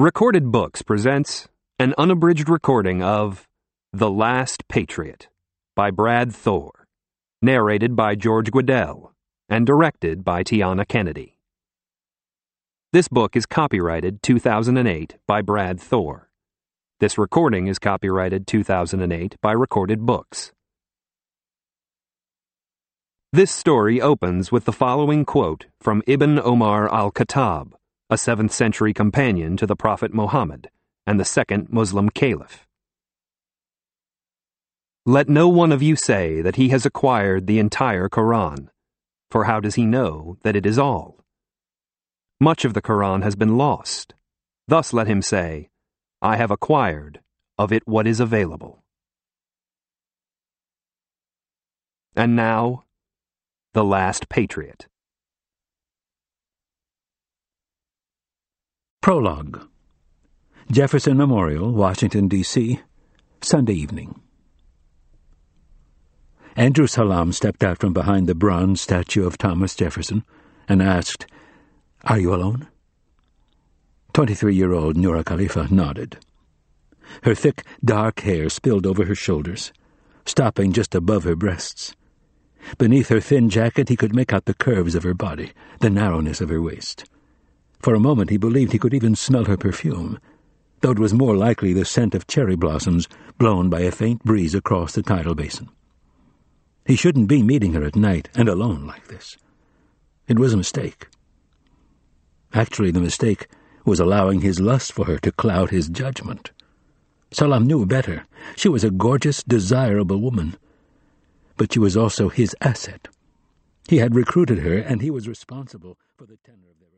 Recorded Books presents an unabridged recording of The Last Patriot by Brad Thor, narrated by George Guidall, and directed by Tiana Kennedy. This book is copyrighted 2008 by Brad Thor. This recording is copyrighted 2008 by Recorded Books. This story opens with the following quote from Ibn Omar al-Khattab, a 7th century companion to the Prophet Muhammad and the second Muslim caliph. Let no one of you say that he has acquired the entire Quran, for how does he know that it is all? Much of the Quran has been lost. Thus let him say, I have acquired of it what is available. And now, The Last Patriot. Prologue. Jefferson Memorial, Washington, D.C., Sunday evening. Andrew Salam stepped out from behind the bronze statue of Thomas Jefferson and asked, "Are you alone?" 23-year-old Noura Khalifa nodded. Her thick, dark hair spilled over her shoulders, stopping just above her breasts. Beneath her thin jacket he could make out the curves of her body, the narrowness of her waist. For a moment he believed he could even smell her perfume, though it was more likely the scent of cherry blossoms blown by a faint breeze across the tidal basin. He shouldn't be meeting her at night and alone like this. It was a mistake. Actually, the mistake was allowing his lust for her to cloud his judgment. Salam knew better. She was a gorgeous, desirable woman. But she was also his asset. He had recruited her, and he was responsible for the tenor of their